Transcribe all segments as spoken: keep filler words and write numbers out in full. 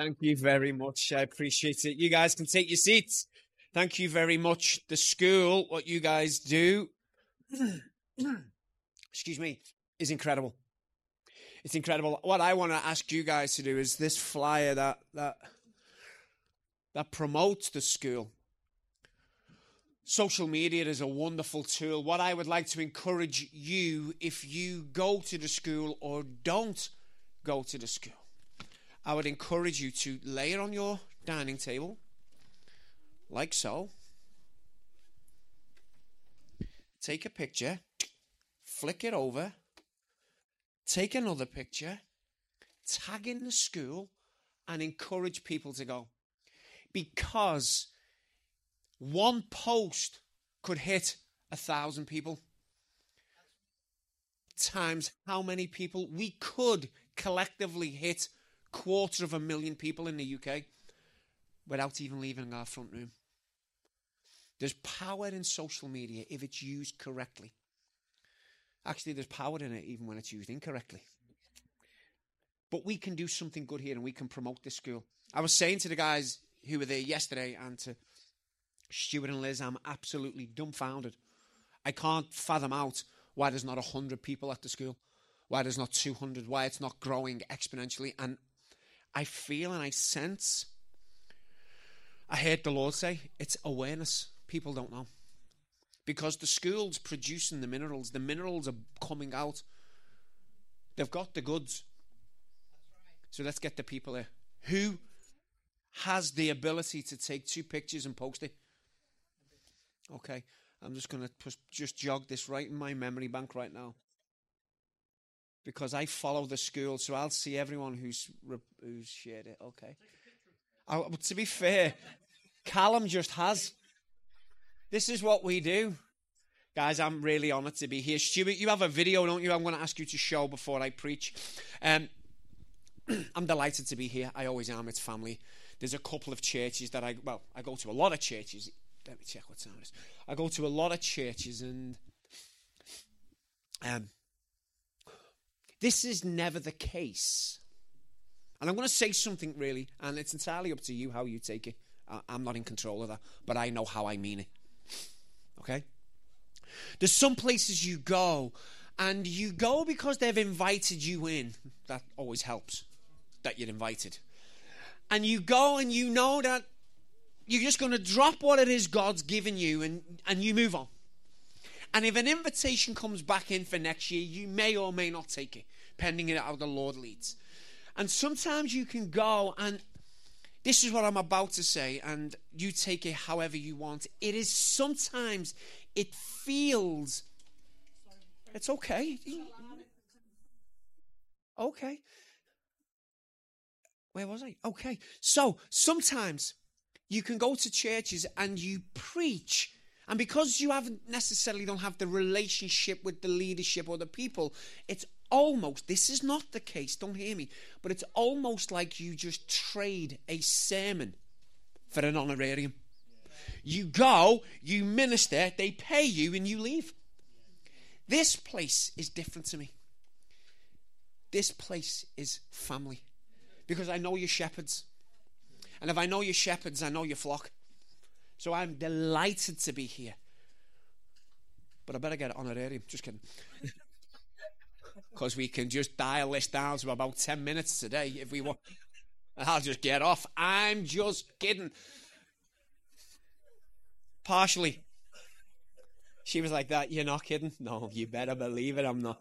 Thank you very much. I appreciate it. You guys can take your seats. Thank you very much. The school, what you guys do, excuse me, is incredible. It's incredible. What I want to ask you guys to do is this flyer that that that promotes the school. Social media is a wonderful tool. What I would like to encourage you, if you go to the school or don't go to the school, I would encourage you to lay it on your dining table, like so. Take a picture, flick it over, take another picture, tag in the school, and encourage people to go. Because one post could hit a thousand people. Times how many people? We could collectively hit quarter of a million people in the U K without even leaving our front room. There's power in social media if it's used correctly. Actually, there's power in it even when it's used incorrectly. But we can do something good here and we can promote this school. I was saying to the guys who were there yesterday and to Stuart and Liz, I'm absolutely dumbfounded. I can't fathom out why there's not one hundred people at the school, why there's not two hundred, why it's not growing exponentially. And I feel and I sense, I heard the Lord say, it's awareness. People don't know. Because the school's producing the minerals. The minerals are coming out. They've got the goods. So let's get the people there. Who has the ability to take two pictures and post it? Okay, I'm just going to just jog this right in my memory bank right now. Because I follow the school, so I'll see everyone who's who's shared it. Okay. I, but to be fair, Callum just has. This is what we do. Guys, I'm really honoured to be here. Stuart, you have a video, don't you? I'm going to ask you to show before I preach. Um, I'm delighted to be here. I always am. It's family. There's a couple of churches that I, well, I go to a lot of churches. Let me check what time it is. I go to a lot of churches and um, this is never the case. And I'm going to say something really, and it's entirely up to you how you take it. I, I'm not in control of that, but I know how I mean it. Okay? There's some places you go, and you go because they've invited you in. That always helps, that you're invited. And you go and you know that you're just going to drop what it is God's given you and, and you move on. And if an invitation comes back in for next year, you may or may not take it, pending it how the Lord leads. And sometimes you can go, and this is what I'm about to say, and you take it however you want. It is sometimes, it feels, it's okay. Okay. Where was I? Okay. So sometimes you can go to churches and you preach, and because you haven't necessarily don't have the relationship with the leadership or the people, it's almost, this is not the case, don't hear me, but it's almost like you just trade a sermon for an honorarium. You go, you minister, they pay you, and you leave. This place is different to me. This place is family. Because I know your shepherds. And if I know your shepherds, I know your flock. So I'm delighted to be here. But I better get an honorarium. Just kidding. Because we can just dial this down to about ten minutes today if we want. I'll just get off. I'm just kidding. Partially. She was like that. You're not kidding? No, you better believe it. I'm not.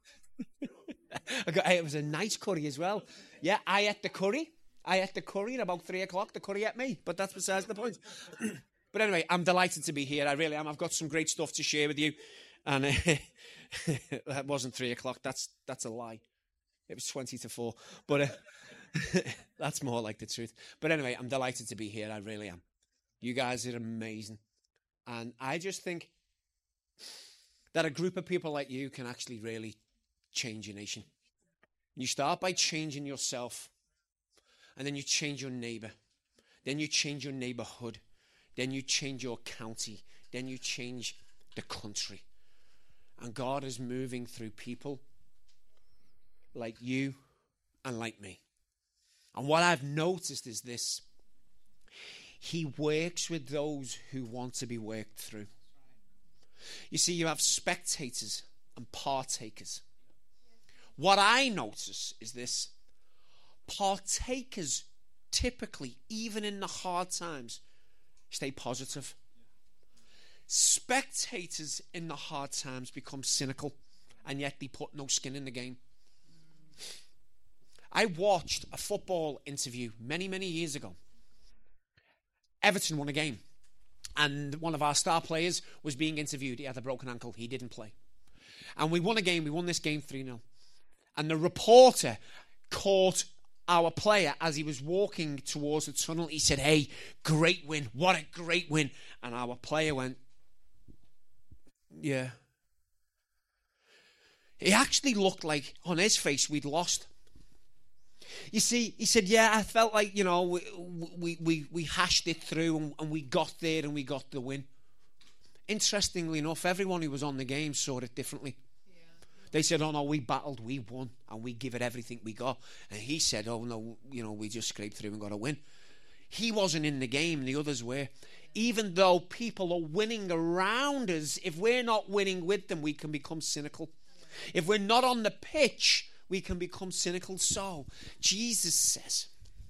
I got, it was a nice curry as well. Yeah, I ate the curry. I ate the curry at about three o'clock. The curry ate me, but that's besides the point. But anyway, I'm delighted to be here. I really am. I've got some great stuff to share with you. And uh, that wasn't three o'clock. That's that's a lie. It was twenty to four. But uh, that's more like the truth. But anyway, I'm delighted to be here. I really am. You guys are amazing. And I just think that a group of people like you can actually really change your nation. You start by changing yourself, and then you change your neighbor, then you change your neighborhood, then you change your county, then you change the country. And God is moving through people like you and like me. And what I've noticed is this. He works with those who want to be worked through. You see, you have spectators and partakers. What I notice is this. Partakers typically, even in the hard times, stay positive. Spectators in the hard times become cynical, and yet they put no skin in the game. I watched a football interview many, many years ago. Everton won a game, and one of our star players was being interviewed. He had a broken ankle. He didn't play. And we won a game. We won this game three nil. And the reporter caught our player as he was walking towards the tunnel. He said, "Hey, great win. What a great win." And our player went, "Yeah." He actually looked like, on his face, we'd lost. You see, he said, "Yeah, I felt like, you know, we we we, we hashed it through and, and we got there and we got the win." Interestingly enough, everyone who was on the game saw it differently. Yeah. They said, "Oh no, we battled, we won, and we give it everything we got." And he said, "Oh no, you know, we just scraped through and got a win." He wasn't in the game, the others were. Even though people are winning around us, if we're not winning with them, we can become cynical. If we're not on the pitch, we can become cynical. So, Jesus says,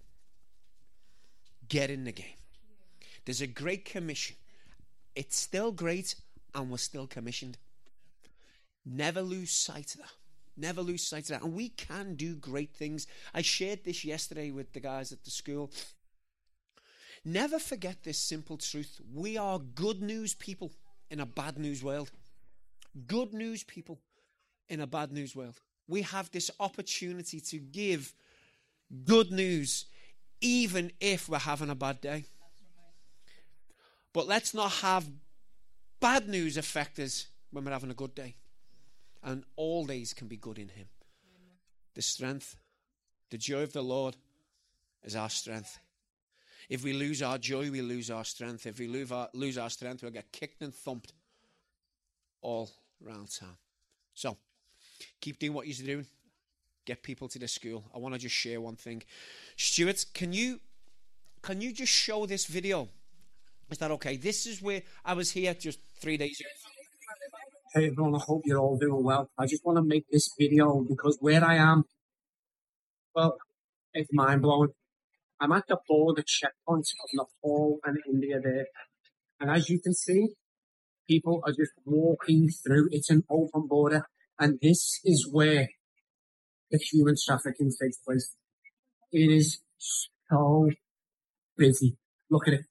get in the game. There's a great commission. It's still great, and we're still commissioned. Never lose sight of that. Never lose sight of that. And we can do great things. I shared this yesterday with the guys at the school. Never forget this simple truth. We are good news people in a bad news world. Good news people in a bad news world. We have this opportunity to give good news even if we're having a bad day. But let's not have bad news affect us when we're having a good day. And all days can be good in him. The strength, the joy of the Lord is our strength. If we lose our joy, we lose our strength. If we lose our, lose our strength, we'll get kicked and thumped all around town. So, keep doing what you're doing. Get people to the school. I want to just share one thing. Stuart, can you can you just show this video? Is that okay? This is where I was here just three days ago. Hey everyone, I hope you're all doing well. I just want to make this video because where I am, well, it's mind-blowing. I'm at the border checkpoint of Nepal and India there. And as you can see, people are just walking through. It's an open border. And this is where the human trafficking takes place. It is so busy. Look at it.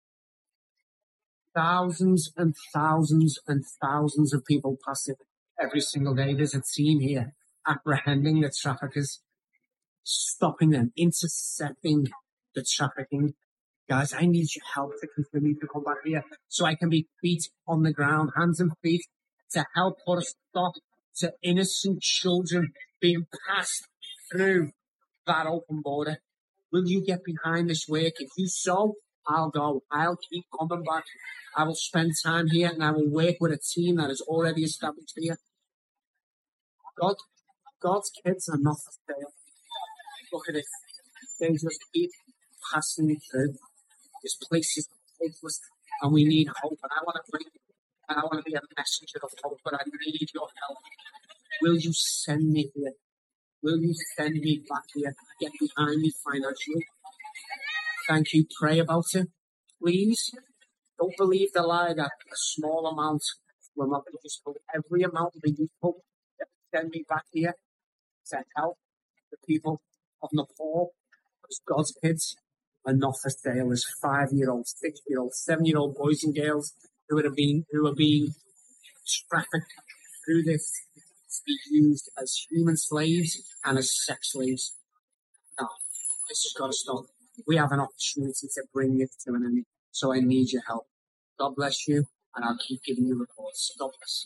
Thousands and thousands and thousands of people pass it every single day. There's a team here apprehending the traffickers, stopping them, intercepting the trafficking. Guys, I need your help to continue to come back here so I can be feet on the ground, hands and feet, to help put a stop to innocent children being passed through that open border. Will you get behind this work? If you so, I'll go. I'll keep coming back. I will spend time here and I will work with a team that is already established here. God, God's kids are not for sale. Look at it. They just keep passing through. This place is hopeless and we need hope. And I want to bring and I want to be a messenger of hope, but I need your help. Will you send me here? Will you send me back here? Get behind me financially. Thank you. Pray about it. Please don't believe the lie that a small amount will not be useful. Every amount will be useful. Send me back here to help the people of Nepal. Because God's kids are not for sale. There's five-year-olds, six-year-olds, seven-year-old boys and girls who are being who are being trafficked through this to be used as human slaves and as sex slaves. No, this has got to stop. We have an opportunity to bring it to an end. So I need your help. God bless you, and I'll keep giving you reports. God bless.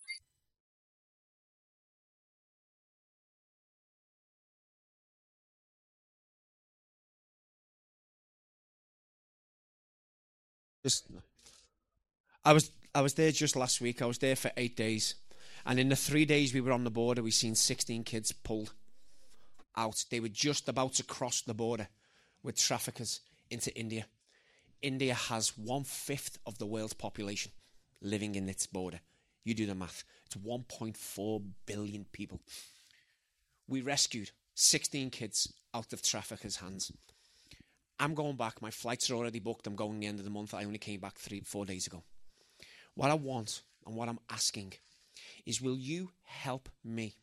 Just, I was I was there just last week. I was there for eight days, and in the three days we were on the border, we seen sixteen kids pulled. out. They were just about to cross the border with traffickers into India. India has one-fifth of the world's population living in its border. You do the math. It's one point four billion people. We rescued sixteen kids out of traffickers' hands. I'm going back. My flights are already booked. I'm going the end of the month. I only came back three, four days ago. What I want and what I'm asking is, will you help me?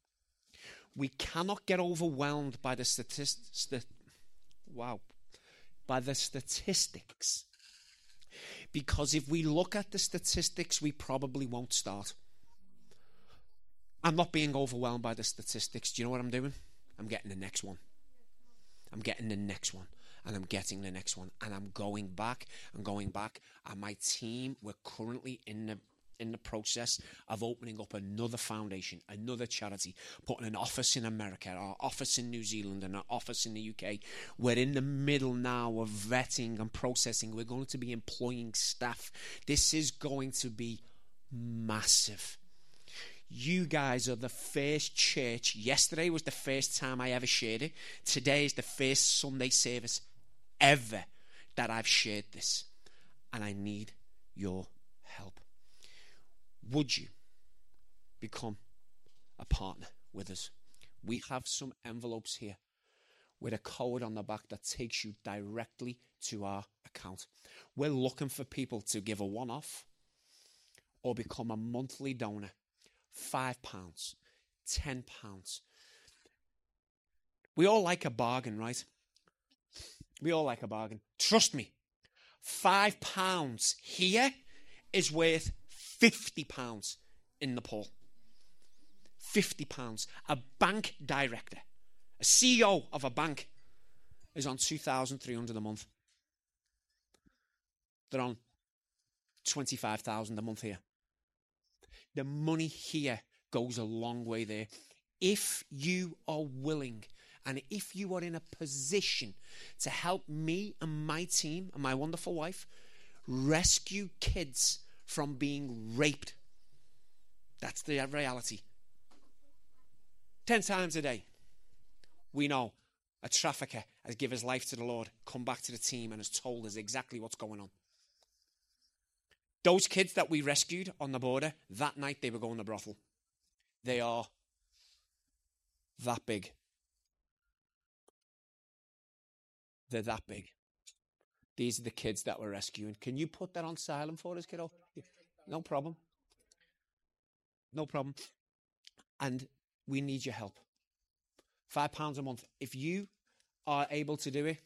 We cannot get overwhelmed by the statistics. St- wow. By the statistics. Because if we look at the statistics, we probably won't start. I'm not being overwhelmed by the statistics. Do you know what I'm doing? I'm getting the next one. I'm getting the next one. And I'm getting the next one. And I'm going back and going back. And my team, we're currently in the in the process of opening up another foundation, another charity, putting an office in America, our office in New Zealand, and our office in the U K. We're in the middle now of vetting and processing. We're going to be employing staff. This is going to be massive. You guys are the first church. Yesterday was the first time I ever shared it. Today is the first Sunday service ever that I've shared this. And I need your help. Would you become a partner with us? We have some envelopes here with a code on the back that takes you directly to our account. We're looking for people to give a one-off or become a monthly donor. Five pounds, ten pounds. We all like a bargain, right? We all like a bargain. Trust me, five pounds here is worth fifty pounds in Nepal. fifty pounds. A bank director, a C E O of a bank, is on two thousand three hundred a month. They're on twenty-five thousand a month here. The money here goes a long way there. If you are willing and if you are in a position to help me and my team and my wonderful wife rescue kids from being raped, that's the reality. Ten times a day, we know a trafficker has given his life to the Lord, come back to the team and has told us exactly what's going on. Those kids that we rescued on the border, that night they were going to brothel. They are that big. They're that big. These are the kids that we're rescuing. Can you put that on silent for us, kiddo? No problem. No problem. And we need your help. Five pounds a month. If you are able to do it,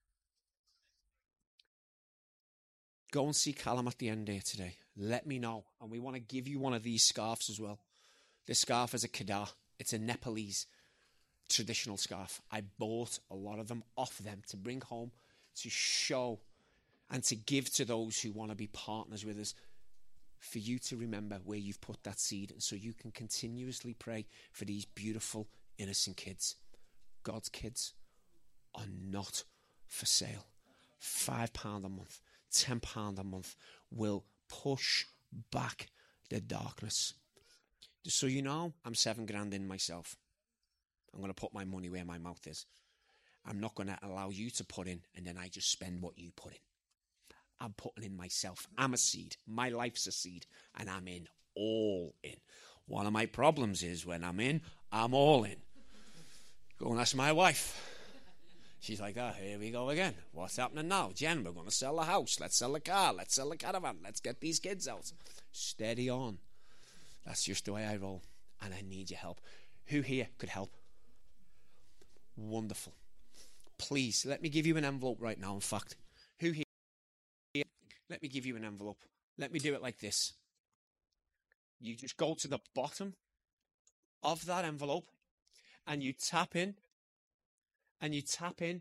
go and see Callum at the end there today. Let me know. And we want to give you one of these scarves as well. This scarf is a kedar. It's a Nepalese traditional scarf. I bought a lot of them off them to bring home, to show and to give to those who want to be partners with us, for you to remember where you've put that seed, and so you can continuously pray for these beautiful, innocent kids. God's kids are not for sale. Five pounds a month, ten pounds a month will push back the darkness. Just so you know, I'm seven grand in myself. I'm going to put my money where my mouth is. I'm not going to allow you to put in and then I just spend what you put in. I'm putting in myself. I'm a seed. My life's a seed and I'm in, all in. One of my problems is when I'm in, I'm all in. Go and ask my wife. She's like, oh, here we go again. What's happening now? Jen, we're going to sell the house. Let's sell the car. Let's sell the caravan. Let's get these kids out. Steady on. That's just the way I roll. And I need your help. Who here could help? Wonderful. Please, let me give you an envelope right now, in fact. Who here? Let me give you an envelope. Let me do it like this. You just go to the bottom of that envelope and you tap in. And you tap in.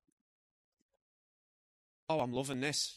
Oh, I'm loving this.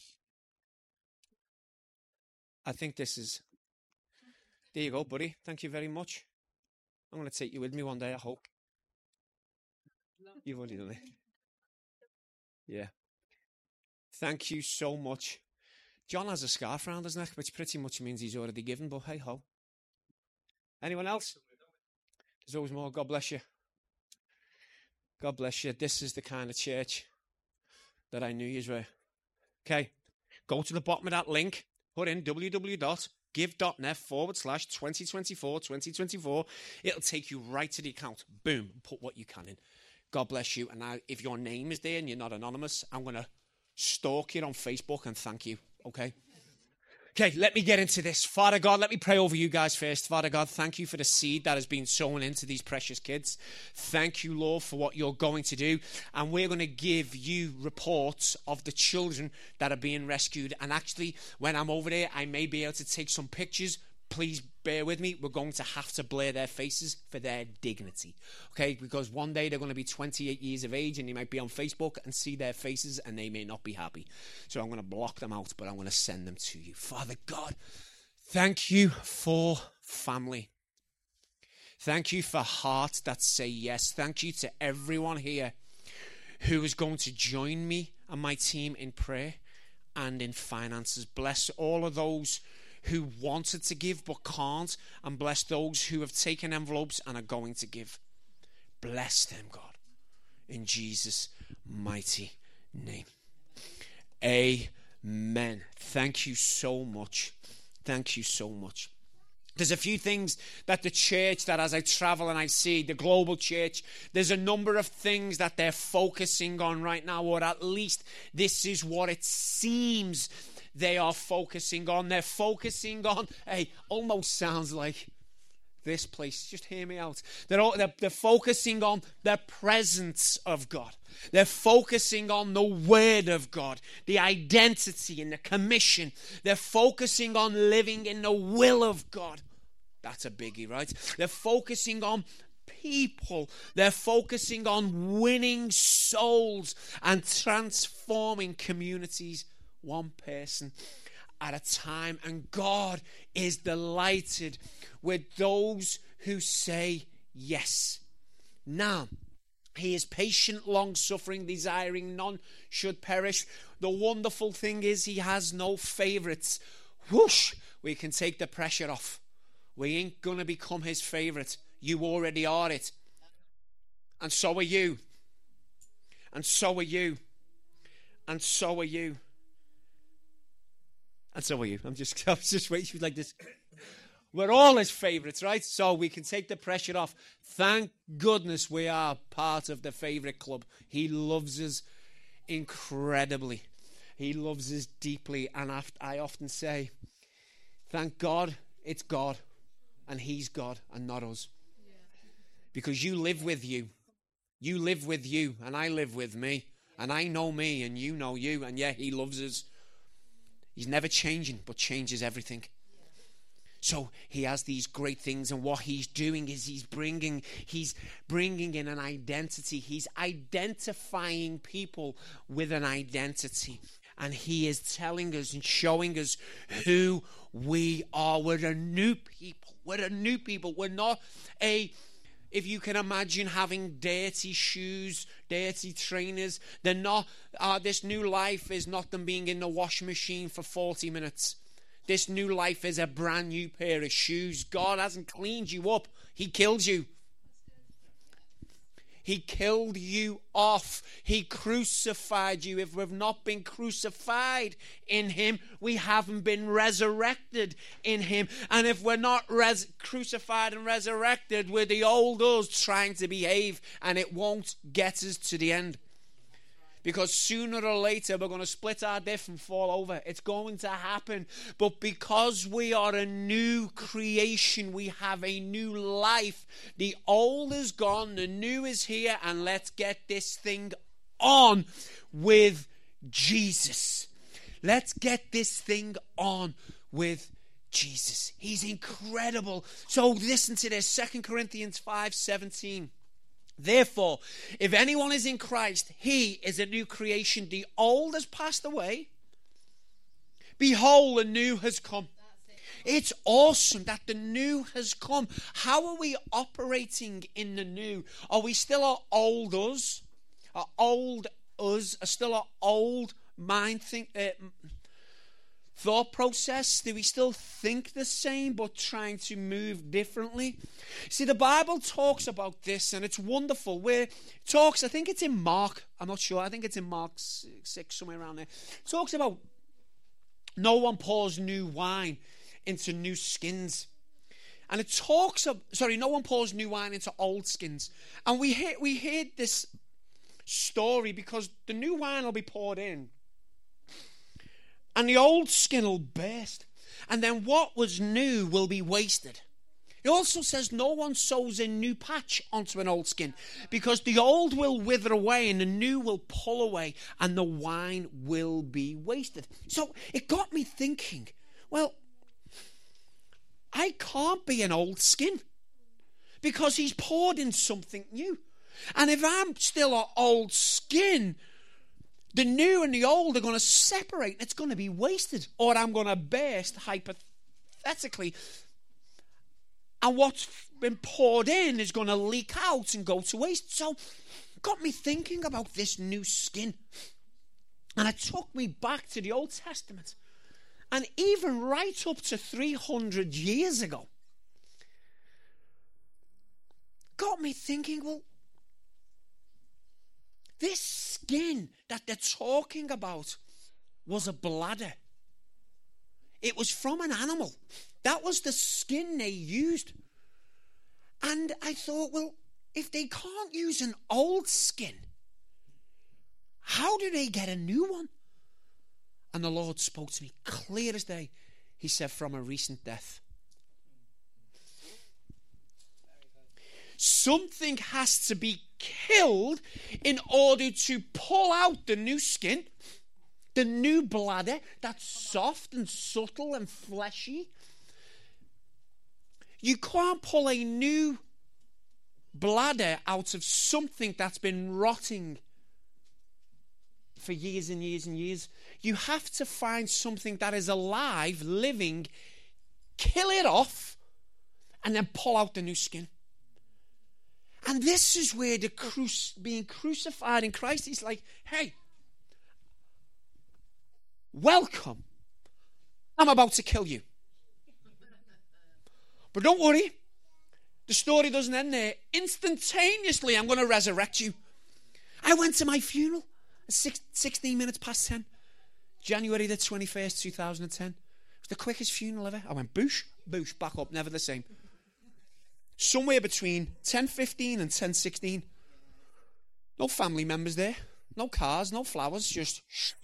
I think this is... There you go, buddy. Thank you very much. I'm going to take you with me one day, I hope. You've already done it. Yeah. Thank you so much. John has a scarf around his neck, which pretty much means he's already given, but hey ho. Anyone else? There's always more. God bless you. God bless you. This is the kind of church that I knew you were. Okay. Go to the bottom of that link. Put in www.give.net forward slash 2024 2024. It'll take you right to the account. Boom. Put what you can in. God bless you. And now, if your name is there and you're not anonymous, I'm going to stalk you on Facebook and thank you. Okay? Okay, let me get into this. Father God, let me pray over you guys first. Father God, thank you for the seed that has been sown into these precious kids. Thank you, Lord, for what you're going to do. And we're going to give you reports of the children that are being rescued. And actually, when I'm over there, I may be able to take some pictures. Please bear with me. We're going to have to blur their faces for their dignity. Okay, because one day they're going to be twenty-eight years of age and you might be on Facebook and see their faces and they may not be happy. So I'm going to block them out, but I'm going to send them to you. Father God, thank you for family. Thank you for hearts that say yes. Thank you to everyone here who is going to join me and my team in prayer and in finances. Bless all of those who wanted to give but can't, and bless those who have taken envelopes and are going to give. Bless them, God, in Jesus' mighty name. Amen. Thank you so much. Thank you so much. There's a few things that the church, that as I travel and I see the global church, there's a number of things that they're focusing on right now, or at least this is what it seems they are focusing on. They're focusing on, hey, almost sounds like this place. Just hear me out. They're, all, they're, they're focusing on the presence of God. They're focusing on the word of God, the identity and the commission. They're focusing on living in the will of God. That's a biggie, right? They're focusing on people. They're focusing on winning souls and transforming communities one person at a time. And God is delighted with those who say yes. Now, he is patient, long-suffering, desiring none should perish. The wonderful thing is he has no favorites. Whoosh! We can take the pressure off. We ain't going to become his favorite. You already are it. And so are you. And so are you. And so are you. And so are you. I'm just, I was just waiting like this. We're all his favorites, right? So we can take the pressure off. Thank goodness we are part of the favorite club. He loves us incredibly. He loves us deeply. And I often say, thank God it's God. And he's God and not us. Because you live with you. You live with you. And I live with me. And I know me and you know you. And yeah, he loves us. He's never changing, but changes everything. So he has these great things, and what he's doing is he's bringing, he's bringing in an identity. He's identifying people with an identity, and he is telling us and showing us who we are. We're a new people. We're a new people. We're not a... If you can imagine having dirty shoes, dirty trainers, they're not, uh, this new life is not them being in the washing machine for forty minutes. This new life is a brand new pair of shoes. God hasn't cleaned you up. He killed you. He killed you off. He crucified you. If we've not been crucified in him, we haven't been resurrected in him. And if we're not res- crucified and resurrected, we're the old us trying to behave, and it won't get us to the end. Because sooner or later, we're going to split our diff and fall over. It's going to happen. But because we are a new creation, we have a new life. The old is gone, the new is here, and let's get this thing on with Jesus. Let's get this thing on with Jesus. He's incredible. So listen to this, Second Corinthians five seventeen. Therefore, if anyone is in Christ, he is a new creation. The old has passed away. Behold, the new has come. It's awesome that the new has come. How are we operating in the new? Are we still our old us? Our old us are still our old mind think, uh, thought process? Do we still think the same but trying to move differently? See, the Bible talks about this, and it's wonderful. Where it talks, I think it's in Mark, I'm not sure, I think it's in Mark six, somewhere around there. It talks about no one pours new wine into new skins. And it talks of, sorry, no one pours new wine into old skins. And we hear, we heard this story because the new wine will be poured in and the old skin will burst. And then what was new will be wasted. It also says no one sews a new patch onto an old skin because the old will wither away and the new will pull away and the wine will be wasted. So it got me thinking, well, I can't be an old skin because he's poured in something new. And if I'm still an old skin, the new and the old are going to separate and it's going to be wasted. Or I'm going to burst, hypothetically. And what's been poured in is going to leak out and go to waste. So it got me thinking about this new skin. And it took me back to the Old Testament. And even right up to three hundred years ago, got me thinking, well, this skin that they're talking about was a bladder. It was from an animal. That was the skin they used. And I thought, well, if they can't use an old skin, how do they get a new one? And the Lord spoke to me clear as day. He said, from a recent death. Something has to be killed in order to pull out the new skin, the new bladder that's soft and subtle and fleshy. You can't pull a new bladder out of something that's been rotting for years and years and years. You have to find something that is alive, living, kill it off, and then pull out the new skin. And this is where the cru- being crucified in Christ is like, hey, welcome. I'm about to kill you. But don't worry, the story doesn't end there. Instantaneously, I'm going to resurrect you. I went to my funeral at six, sixteen minutes past ten. January the twenty-first, two thousand ten. It was the quickest funeral ever. I went boosh, boosh, back up, never the same. Somewhere between ten fifteen and ten sixteen. No family members there. No cars, no flowers. Just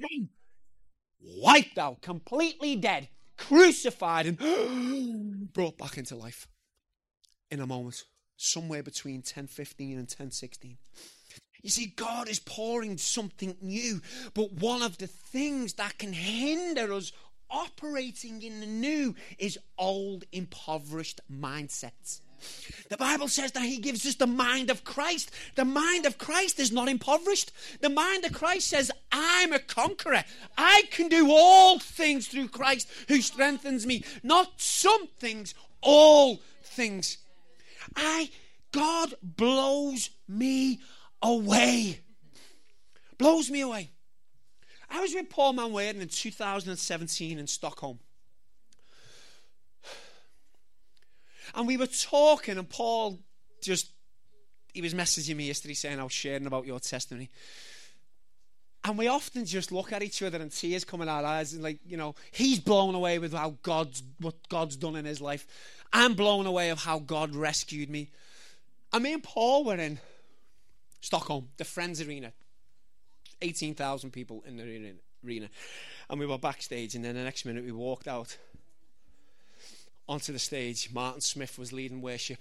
wiped out, completely dead, crucified and brought back into life in a moment. Somewhere between ten fifteen and ten sixteen. You see, God is pouring something new, but one of the things that can hinder us operating in the new is old, impoverished mindsets. The Bible says that he gives us the mind of Christ. The mind of Christ is not impoverished. The mind of Christ says, I'm a conqueror. I can do all things through Christ who strengthens me. Not some things, all things. I, God blows me away. Blows me away. I was with Paul Manwaring in two thousand seventeen in Stockholm. And we were talking, and Paul just, he was messaging me yesterday saying I was sharing about your testimony. And we often just look at each other and tears come in our eyes, and like, you know, he's blown away with how God's, what God's done in his life. I'm blown away of how God rescued me. And me and Paul were in Stockholm, the Friends Arena. eighteen thousand people in the arena. And we were backstage, and then the next minute we walked out onto the stage. Martin Smith was leading worship.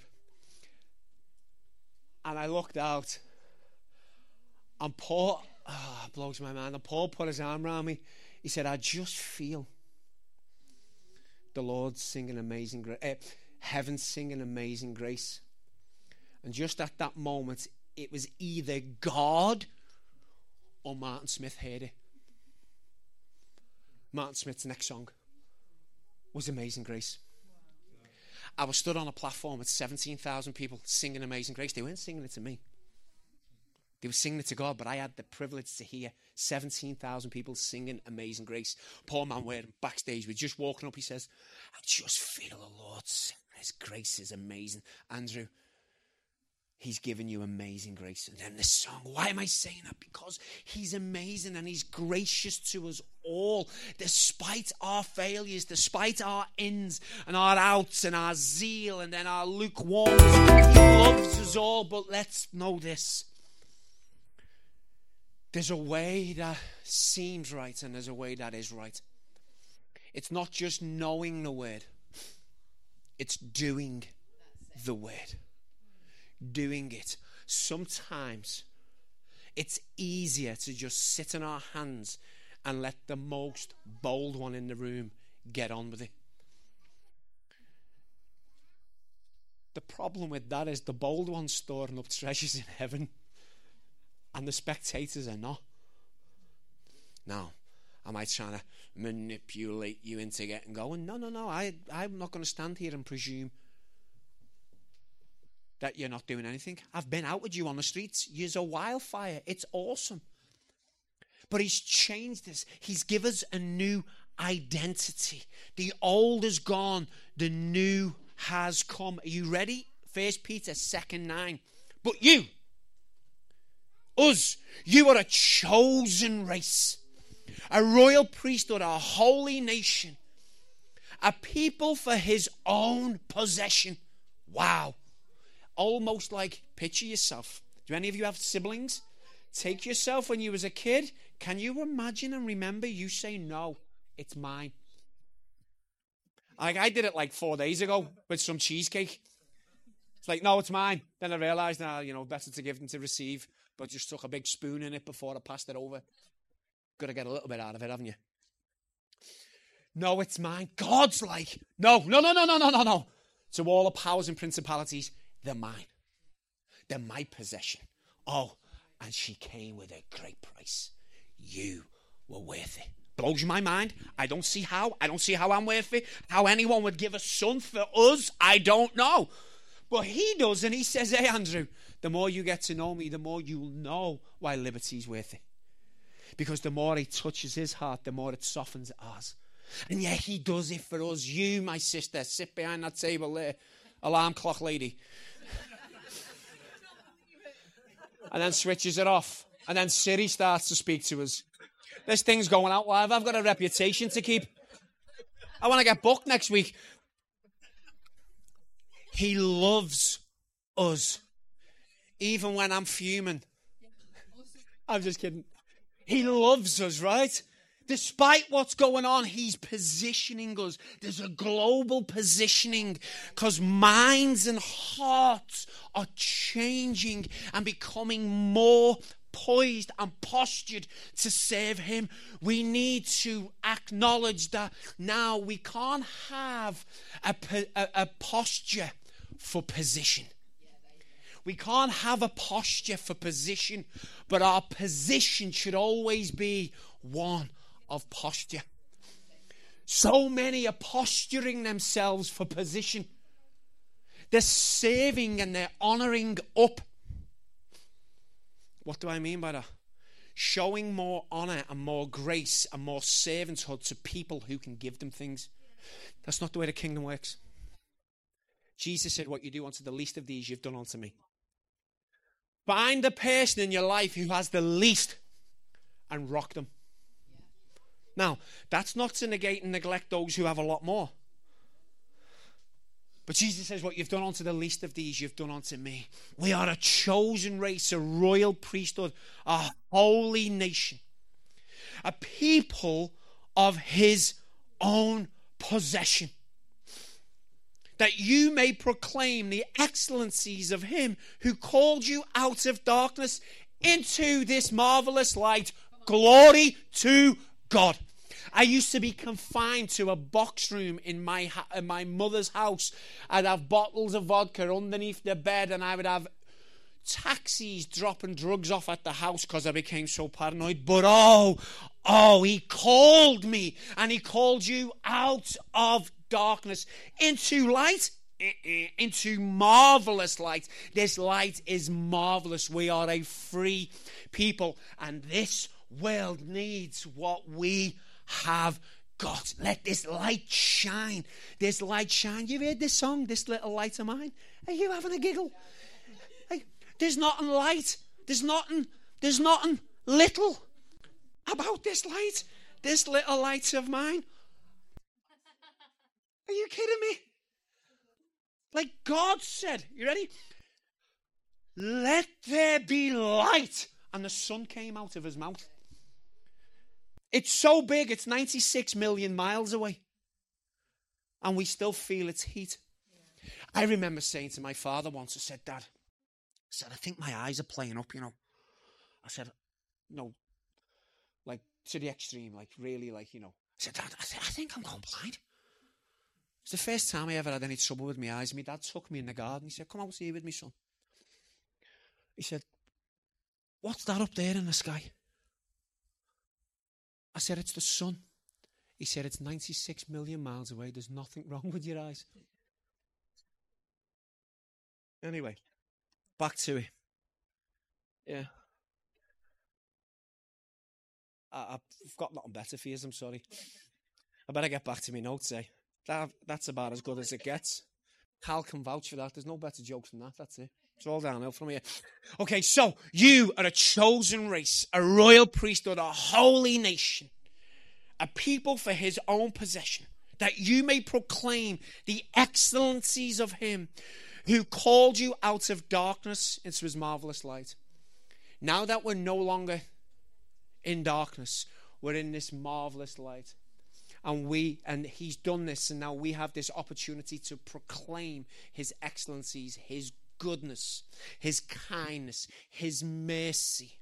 And I looked out, and Paul, oh, it blows my mind, and Paul put his arm around me. He said, I just feel the Lord singing Amazing Grace, uh, heaven singing Amazing Grace. And just at that moment, it was either God or Martin Smith heard it. Martin Smith's next song was Amazing Grace. I was stood on a platform with seventeen thousand people singing Amazing Grace. They weren't singing it to me. They were singing it to God, but I had the privilege to hear seventeen thousand people singing Amazing Grace. Poor man wearing backstage. We're just walking up. He says, I just feel the Lord singing. His grace is amazing. Andrew, he's given you amazing grace. And then this song, why am I saying that? Because he's amazing and he's gracious to us all. Despite our failures, despite our ins and our outs and our zeal and then our lukewarmness, he loves us all. But let's know this. There's a way that seems right and there's a way that is right. It's not just knowing the word. It's doing the word. Doing it. Sometimes it's easier to just sit in our hands and let the most bold one in the room get on with it. The problem with that is the bold one's storing up treasures in heaven and the spectators are not. Now, am I trying to manipulate you into getting going? No, no, no. I, I'm not going to stand here and presume that you're not doing anything. I've been out with you on the streets. You're a wildfire. It's awesome. But he's changed us. He's given us a new identity. The old is gone. The new has come. Are you ready? First Peter second nine. But you, us, you are a chosen race, a royal priesthood, a holy nation, a people for his own possession. Wow. Almost like, picture yourself. Do any of you have siblings? Take yourself when you was a kid. Can you imagine and remember you say, no, it's mine? Like I did it like four days ago with some cheesecake. It's like, no, it's mine. Then I realised, now, you know, better to give than to receive. But just took a big spoon in it before I passed it over. Got to get a little bit out of it, haven't you? No, it's mine. God's like, no, no, no, no, no, no, no, no. To all the powers and principalities, they're mine. They're my possession. Oh, and she came with a great price. You were worth it. Blows my mind. I don't see how. I don't see how I'm worth it. How anyone would give a son for us, I don't know. But he does, and he says, hey, Andrew, the more you get to know me, the more you'll know why liberty's worth it. Because the more he touches his heart, the more it softens ours. And yeah, he does it for us. You, my sister, sit behind that table there. Alarm clock lady. And then switches it off. And then Siri starts to speak to us. This thing's going out live. I've got a reputation to keep. I want to get booked next week. He loves us. Even when I'm fuming. I'm just kidding. He loves us, right? Despite what's going on, he's positioning us. There's a global positioning because minds and hearts are changing and becoming more poised and postured to serve him. We need to acknowledge that now we can't have a, a, a posture for position. We can't have a posture for position, but our position should always be one of posture. So many are posturing themselves for position. They're serving and they're honoring up. What do I mean by that? Showing more honor and more grace and more servanthood to people who can give them things. That's not the way the kingdom works. Jesus said, what you do unto the least of these, you've done unto me. Find the person in your life who has the least and rock them. Now, that's not to negate and neglect those who have a lot more. But Jesus says, what you've done unto the least of these, you've done unto me. We are a chosen race, a royal priesthood, a holy nation, a people of his own possession, that you may proclaim the excellencies of him who called you out of darkness into this marvelous light. Glory to God. I used to be confined to a box room in my ha- in my mother's house. I'd have bottles of vodka underneath the bed, and I would have taxis dropping drugs off at the house because I became so paranoid. But oh, oh, he called me, and he called you out of darkness into light, into marvelous light. This light is marvelous. We are a free people, and this world needs what we have got. Let this light shine. This light shine. You've heard this song, This Little Light of Mine? Are you having a giggle? Hey, there's nothing light. There's nothing, there's nothing little about this light. This little light of mine. Are you kidding me? Like God said, you ready? Let there be light. And the sun came out of his mouth. It's so big, it's ninety-six million miles away. And we still feel its heat. Yeah. I remember saying to my father once, I said, Dad, I said, I think my eyes are playing up, you know. I said, no, like to the extreme, like really, like, you know. I said, Dad, I, said, I think I'm going blind. It's the first time I ever had any trouble with my eyes. My dad took me in the garden. He said, come out here with me, son. He said, what's that up there in the sky? I said, it's the sun. He said, it's ninety-six million miles away. There's nothing wrong with your eyes. Anyway, back to it. Yeah. I, I've got nothing better for you, I'm sorry. I better get back to my notes, eh? That, that's about as good as it gets. Cal can vouch for that. There's no better jokes than that. That's it. It's all downhill from here. Okay, so you are a chosen race, a royal priesthood, a holy nation, a people for his own possession, that you may proclaim the excellencies of him who called you out of darkness into his marvelous light. Now that we're no longer in darkness, we're in this marvelous light. And we, and he's done this, and now we have this opportunity to proclaim his excellencies, his goodness, his kindness, his mercy.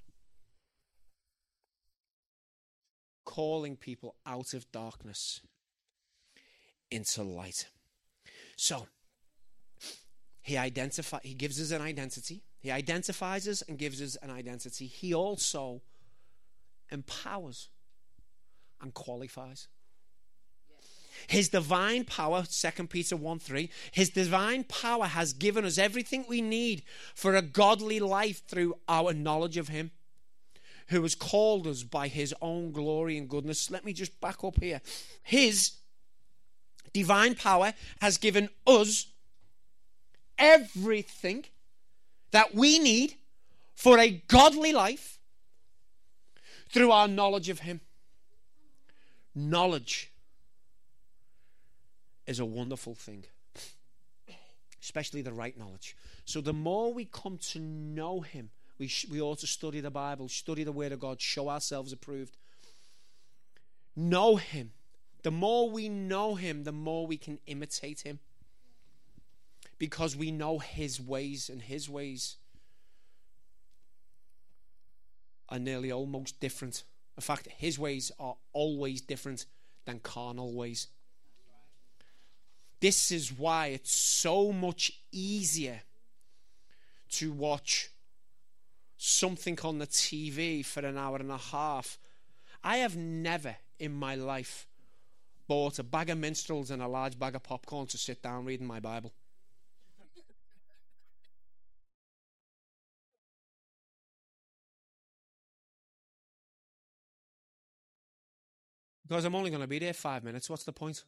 Calling people out of darkness into light. So, he identify, he gives us an identity. He identifies us and gives us an identity. He also empowers and qualifies. His divine power, Second Peter one three, his divine power has given us everything we need for a godly life through our knowledge of him, who has called us by his own glory and goodness. Let me just back up here. His divine power has given us everything that we need for a godly life through our knowledge of him. Knowledge is a wonderful thing, especially the right knowledge. So the more we come to know him, we sh- we ought to study the Bible, study the Word of God, show ourselves approved. Know him. The more we know him, the more we can imitate him, because we know his ways, and his ways are nearly almost different. In fact, his ways are always different than carnal ways. This is why it's so much easier to watch something on the T V for an hour and a half. I have never in my life bought a bag of minstrels and a large bag of popcorn to sit down reading my Bible. Because I'm only going to be there five minutes. What's the point?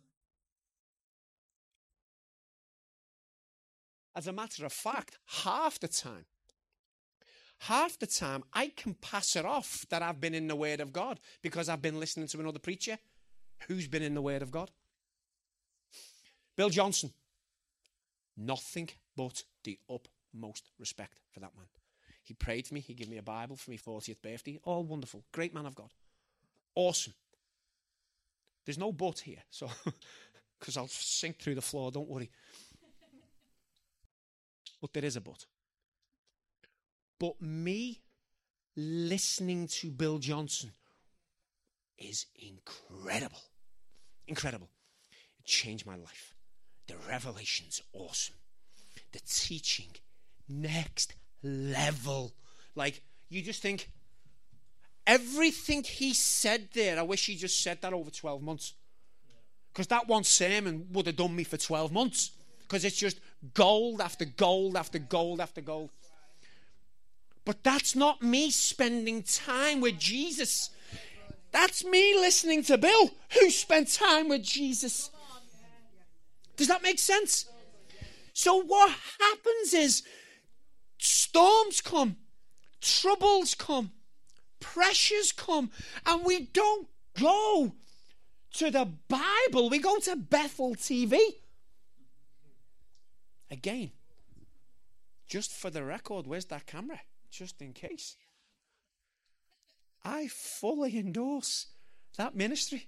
As a matter of fact, half the time, half the time I can pass it off that I've been in the Word of God because I've been listening to another preacher who's been in the Word of God. Bill Johnson, nothing but the utmost respect for that man. He prayed for me. He gave me a Bible for my fortieth birthday. All wonderful. Great man of God. Awesome. There's no but here, so because I'll sink through the floor, don't worry. But there is a but. But me listening to Bill Johnson is incredible. Incredible. It changed my life. The revelation's awesome. The teaching, next level. Like, you just think, everything he said there, I wish he just said that over twelve months. Because that one sermon would have done me for twelve months. because it's just gold after gold after gold after gold. But that's not me spending time with Jesus. That's me listening to Bill, who spent time with Jesus. Does that make sense? So what happens is storms come, troubles come, pressures come, and we don't go to the Bible. We go to Bethel T V. Again, just for the record, where's that camera? Just in case. I fully endorse that ministry.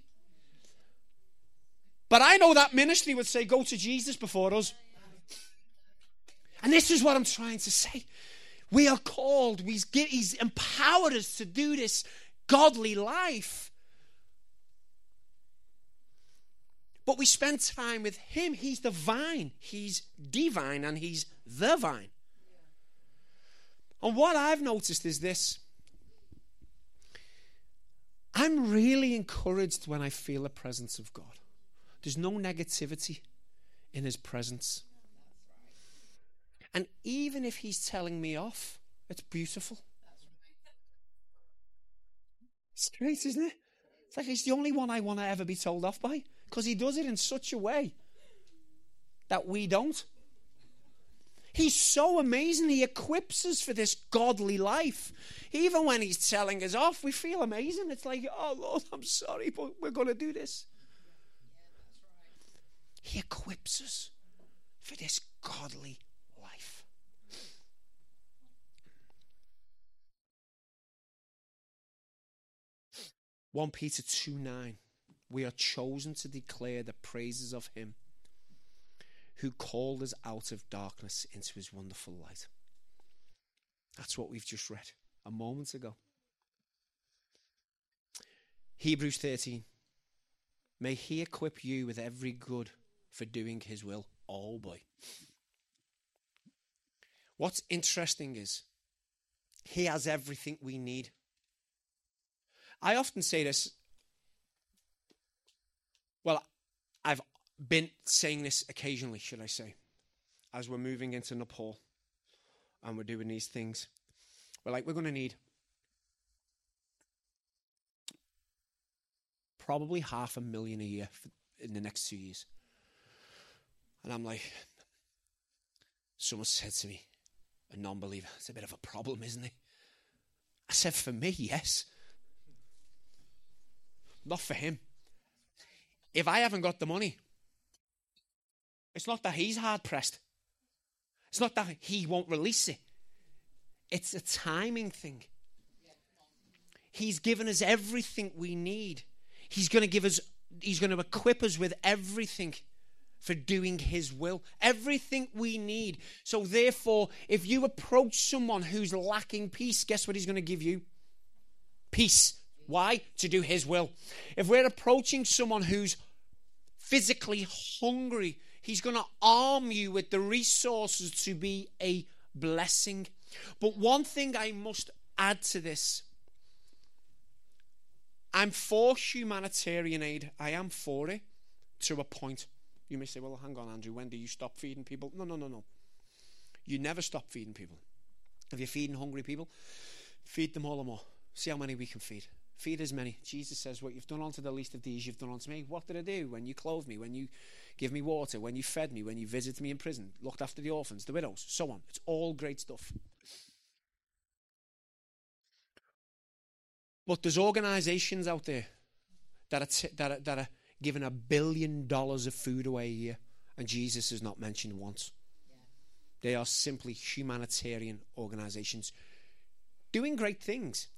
But I know that ministry would say, go to Jesus before us. And this is what I'm trying to say. We are called, he's, he's empowered us to do this godly life. But we spend time with him. He's the vine. He's divine and he's the vine. And what I've noticed is this. I'm really encouraged when I feel the presence of God. There's no negativity in his presence. And even if he's telling me off, it's beautiful. It's great, isn't it? It's like he's the only one I want to ever be told off by, because he does it in such a way that we don't. He's so amazing. He equips us for this godly life. Even when he's telling us off, we feel amazing. It's like, oh, Lord, I'm sorry, but we're going to do this. He equips us for this godly life. First Peter two nine. We are chosen to declare the praises of him who called us out of darkness into his wonderful light. That's what we've just read a moment ago. Hebrews thirteen. May he equip you with every good for doing his will. Oh boy. What's interesting is he has everything we need. I often say this. Well, I've been saying this occasionally, should I say, as we're moving into Nepal and we're doing these things. We're like, we're going to need probably half a million a year for, in the next two years. And I'm like, someone said to me, a non-believer, it's a bit of a problem, isn't it? I said, for me, yes. Not for him. If I haven't got the money, it's not that he's hard-pressed. It's not that he won't release it. It's a timing thing. He's given us everything we need. He's going to give us, he's going to equip us with everything for doing his will. Everything we need. So therefore, if you approach someone who's lacking peace, guess what he's going to give you? Peace. Why? To do his will. If we're approaching someone who's physically hungry, he's going to arm you with the resources to be a blessing. But one thing I must add to this. I'm for humanitarian aid. I am for it to a point. You may say, well, hang on, Andrew, when do you stop feeding people? No, no, no, no. You never stop feeding people. If you're feeding hungry people, feed them all and more. See how many we can feed. Feed as many. Jesus says, what you've done unto the least of these, you've done unto me. What did I do? When you clothed me, when you give me water, when you fed me, when you visited me in prison, looked after the orphans, the widows, so on. It's all great stuff. But there's organizations out there that are, t- that are, that are giving a billion dollars of food away a year, and Jesus is not mentioned once. Yeah. They are simply humanitarian organizations doing great things.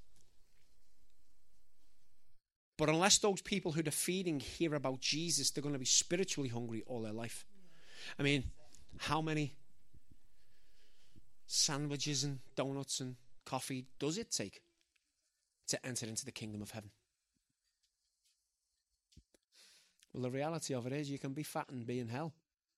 But unless those people who they're feeding hear about Jesus, they're going to be spiritually hungry all their life. Yeah. I mean, how many sandwiches and donuts and coffee does it take to enter into the kingdom of heaven? Well, the reality of it is you can be fat and be in hell.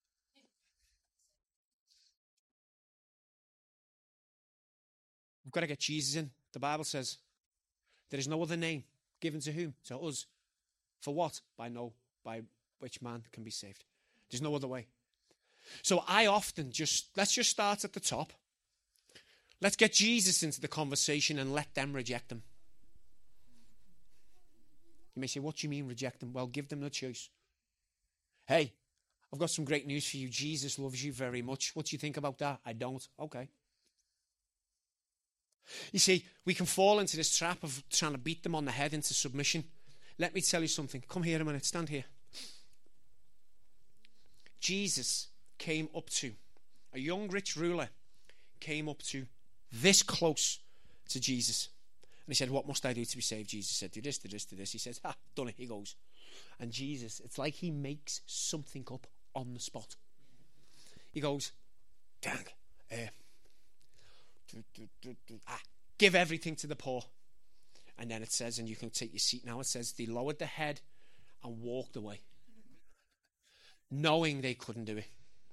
We've got to get Jesus in. The Bible says there is no other name given to whom? To us. For what? By no, by which man can be saved. There's no other way. So I often just, let's just start at the top. Let's get Jesus into the conversation and let them reject him. You may say, what do you mean reject them? Well, give them the choice. Hey, I've got some great news for you. Jesus loves you very much. What do you think about that? I don't. Okay. You see, we can fall into this trap of trying to beat them on the head into submission. Let me tell you something. Come here a minute. Stand here. Jesus came up to, a young rich ruler came up to this close to Jesus. And he said, what must I do to be saved? Jesus said, do this, do this, do this. He says, ha, done it. He goes. And Jesus, it's like he makes something up on the spot. He goes, dang, uh, do, do, do, do, ah, give everything to the poor. And then it says, and you can take your seat now, it says, they lowered the head and walked away, knowing they couldn't do it.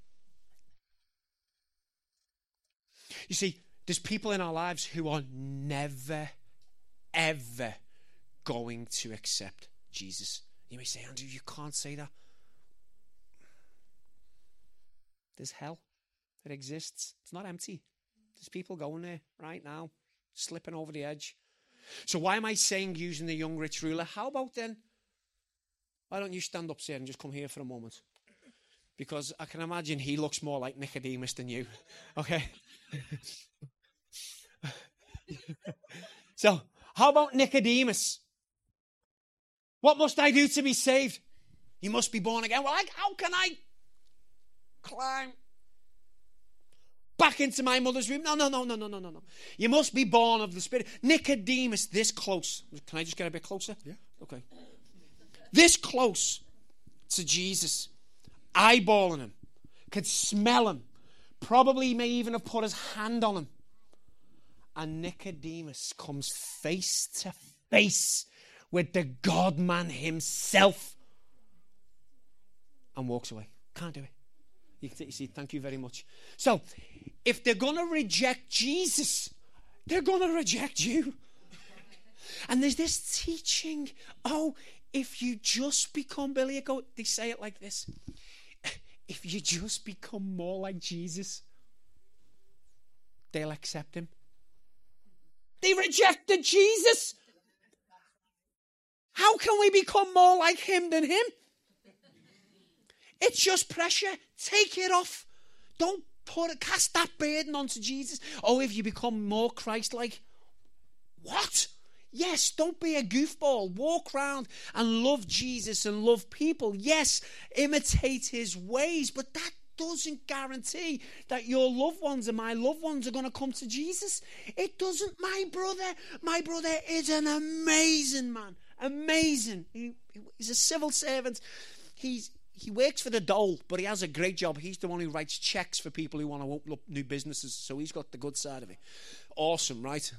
You see, there's people in our lives who are never, ever going to accept Jesus. You may say, Andrew, you can't say that. There's hell. It exists. It's not empty. There's people going there right now, slipping over the edge. So why am I saying using the young rich ruler? How about then, why don't you stand up, sir, and just come here for a moment? Because I can imagine he looks more like Nicodemus than you. Okay? So, how about Nicodemus? What must I do to be saved? You must be born again. Well, like, how can I climb back into my mother's womb? No, no, no, no, no, no, no, no. You must be born of the Spirit. Nicodemus, this close. Can I just get a bit closer? Yeah. Okay. This close to Jesus, eyeballing him, could smell him, probably may even have put his hand on him. And Nicodemus comes face to face with the God-man himself and walks away. Can't do it. You can take your seat. Thank you very much. So, if they're going to reject Jesus, they're going to reject you. And there's this teaching, oh, if you just become, Billy, go, they say it like this. If you just become more like Jesus, they'll accept him. They rejected Jesus. How can we become more like him than him? It's just pressure. Take it off. Don't put it, cast that burden onto Jesus. Oh, if you become more Christ-like. What? Yes, don't be a goofball. Walk around and love Jesus and love people. Yes, imitate his ways, but that doesn't guarantee that your loved ones and my loved ones are going to come to Jesus. It doesn't. My brother, my brother is an amazing man. Amazing. He, he's a civil servant. He's He works for the dole, but he has a great job. He's the one who writes checks for people who want to open up new businesses, so he's got the good side of it. Awesome, right?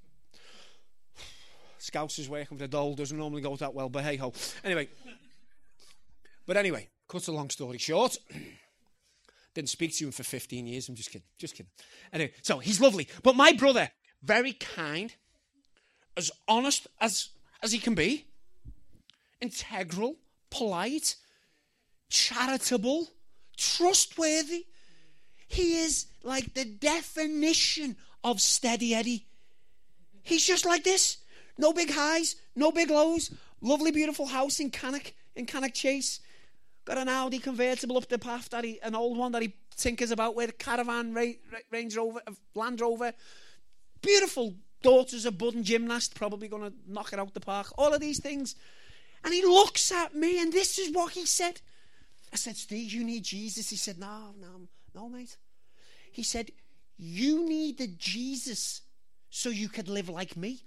Scousers working for the dole doesn't normally go that well, but hey-ho. Anyway. But anyway, cut a long story short. Didn't speak to him for fifteen years. I'm just kidding. Just kidding. Anyway, so he's lovely. But my brother, very kind, as honest as, as he can be, integral, polite, charitable, trustworthy. He is like the definition of steady Eddie. He's just like this. No big highs, no big lows. Lovely, beautiful house in Cannock, in Cannock Chase. Got an Audi convertible up the path, that he, an old one that he tinkers about with, a caravan, Ra- Ra- Range Rover, Land Rover. Beautiful daughter's a budding gymnast, probably going to knock it out the park. All of these things. And he looks at me, and this is what he said. I said, Steve, you need Jesus. He said, no, no, no, mate. He said, you need the Jesus so you could live like me.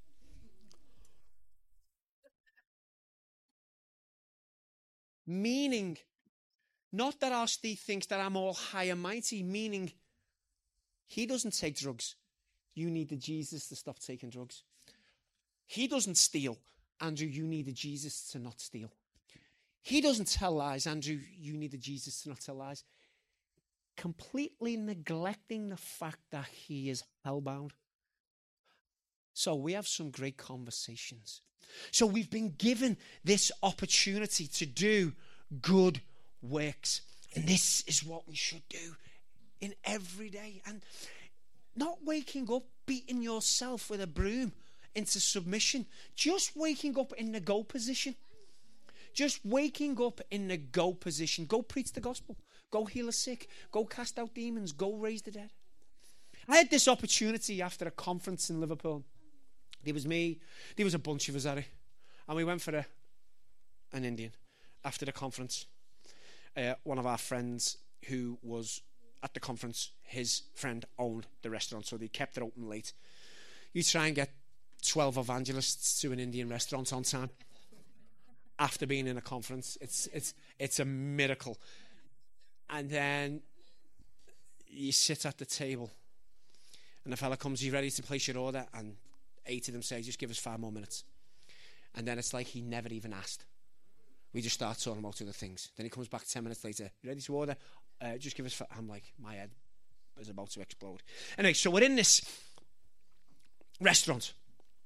Meaning, not that our Steve thinks that I'm all high and mighty, meaning he doesn't take drugs. You need the Jesus to stop taking drugs. He doesn't steal. Andrew, you need the Jesus to not steal. He doesn't tell lies. Andrew, you need the Jesus to not tell lies. Completely neglecting the fact that he is hellbound. So we have some great conversations. So we've been given this opportunity to do good works. And this is what we should do in every day. And not waking up, beating yourself with a broom into submission. Just waking up in the go position. Just waking up in the go position. Go preach the gospel. Go heal the sick. Go cast out demons. Go raise the dead. I had this opportunity after a conference in Liverpool. There was me. There was a bunch of us at it. And we went for a, an Indian after the conference. Uh, one of our friends who was at the conference, his friend owned the restaurant, so they kept it open late. You try and get twelve evangelists to an Indian restaurant on time after being in a conference. It's it's it's a miracle. And then you sit at the table, and the fella comes, "Are you ready to place your order?" And eight of them say, "Just give us five more minutes." And then it's like he never even asked. We just start talking about other things. Then he comes back ten minutes later. "You ready to order?" Uh, just give us... F-. I'm like, my head is about to explode. Anyway, so we're in this restaurant.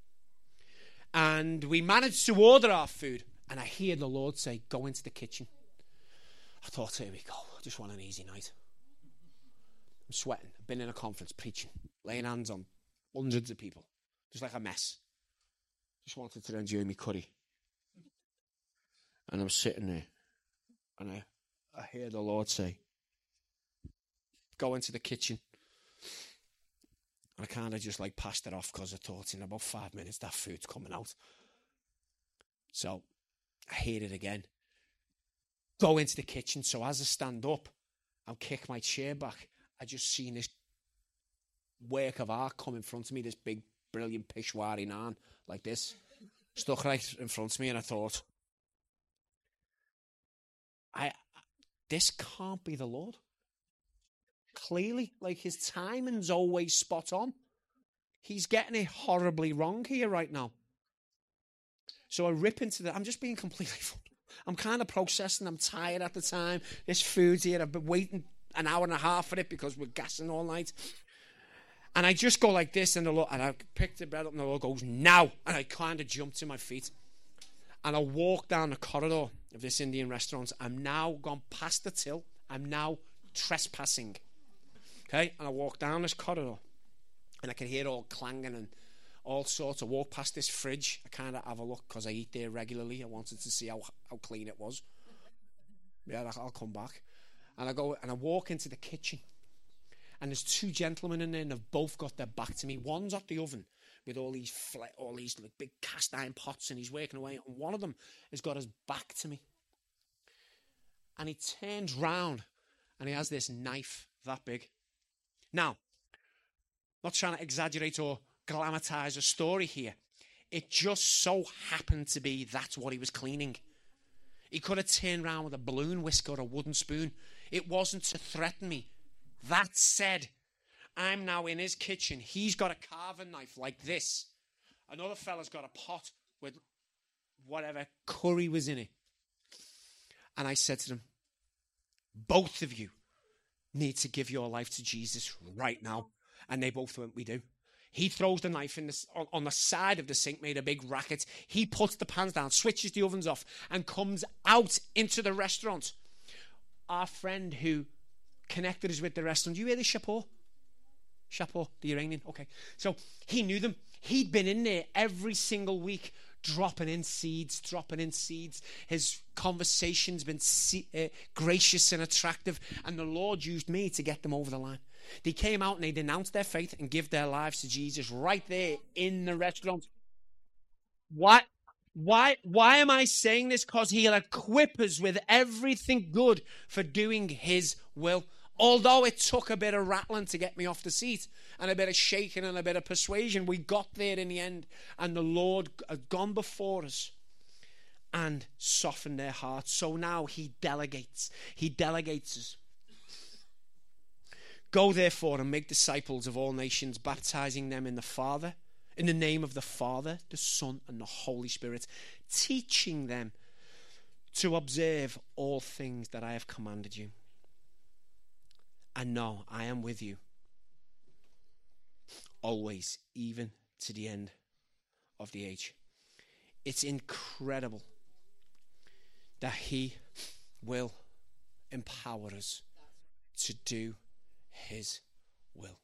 And we managed to order our food. And I hear the Lord say, "Go into the kitchen." I thought, here we go. I just want an easy night. I'm sweating. I've been in a conference preaching, laying hands on hundreds of people. Just like a mess. Just wanted to enjoy my curry. And I'm sitting there. And I, I hear the Lord say, "Go into the kitchen." And I kind of just like passed it off because I thought in about five minutes that food's coming out. So I hear it again. Go into the kitchen. So as I stand up, I'll kick my chair back. I just seen this work of art come in front of me, this big, brilliant Peshwari naan, like this, stuck right in front of me, and I thought, I, this can't be the Lord. Clearly, like his timing's always spot on. He's getting it horribly wrong here right now. So I rip into the, I'm just being completely, I'm kind of processing, I'm tired at the time. This food's here, I've been waiting an hour and a half for it because we're gassing all night. And I just go like this, and the Lord, and I pick the bread up, and the Lord goes, "Now!" And I kind of jump to my feet. And I walk down the corridor of this Indian restaurant. I'm now gone past the till. I'm now trespassing. Okay? And I walk down this corridor, and I can hear it all clanging and all sorts. I walk past this fridge. I kind of have a look because I eat there regularly. I wanted to see how, how clean it was. Yeah, I'll come back. And I go, and I walk into the kitchen. And there's two gentlemen in there, and they've both got their back to me. One's at the oven with all these fle- all these like, big cast iron pots, and he's working away. And one of them has got his back to me. And he turns round, and he has this knife that big. Now, not trying to exaggerate or glamatize a story here. It just so happened to be that's what he was cleaning. He could have turned around with a balloon whisk or a wooden spoon. It wasn't to threaten me. That said, I'm now in his kitchen. He's got a carving knife like this. Another fella's got a pot with whatever curry was in it. And I said to them, "Both of you need to give your life to Jesus right now." And they both went, "We do." He throws the knife in the, on, on the side of the sink, made a big racket. He puts the pans down, switches the ovens off, and comes out into the restaurant. Our friend who connected us with the restaurant, you hear this chapeau? Chapeau, the Iranian. Okay. So he knew them. He'd been in there every single week, dropping in seeds, dropping in seeds. His conversation's been se- uh, gracious and attractive, and the Lord used me to get them over the line. They came out and they denounced their faith and give their lives to Jesus right there in the restaurant. What? Why, why am I saying this? Because he'll equip us with everything good for doing his will. Although it took a bit of rattling to get me off the seat and a bit of shaking and a bit of persuasion, we got there in the end, and the Lord had gone before us and softened their hearts. So now he delegates. He delegates us. "Go therefore and make disciples of all nations, baptizing them in the Father, in the name of the Father, the Son, and the Holy Spirit, teaching them to observe all things that I have commanded you. And know I am with you always, even to the end of the age." It's incredible that he will empower us to do his will.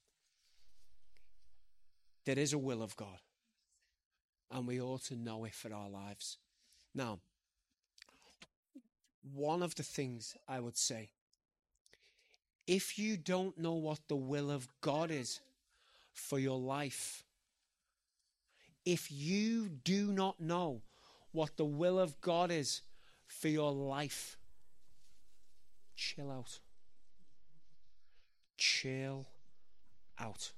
There is a will of God, and we ought to know it for our lives. Now, one of the things I would say, if you don't know what the will of God is for your life, if you do not know what the will of God is for your life, chill out. Chill out.